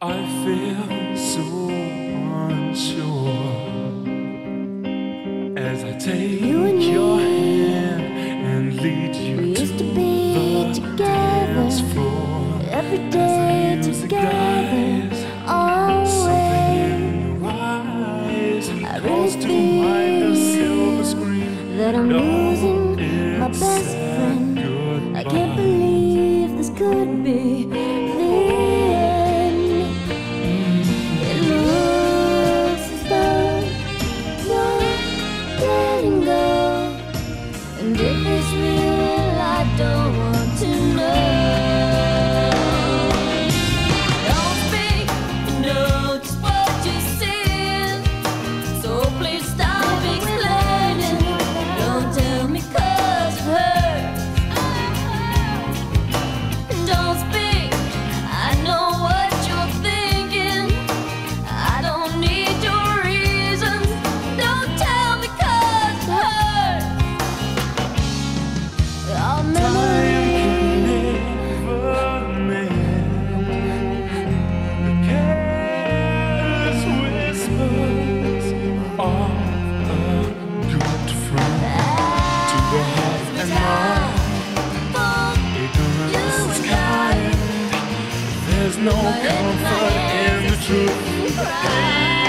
I feel so unsure as I take You and your me, hand and lead you we to used to be the together dance floor. every As the day music together, dies, something always. in your eyes I calls really to mind a silver feel screen. that I'm No, losing my it's best said friend. I can't goodbye. believe this could be the end. It looks as though you're letting go, and if it's real, I don't want to know. Don't speak, know just what you're seeing, so please stop explaining. Don't tell me 'cause it hurts. Don't speak, I know what you're thinking. I don't need your reasons. Don't tell me 'cause it hurts. Our Time memory, can never mend the careless whispers of a good friend. To the heart and mind, ignorance is kind. There's no comfort in the truth.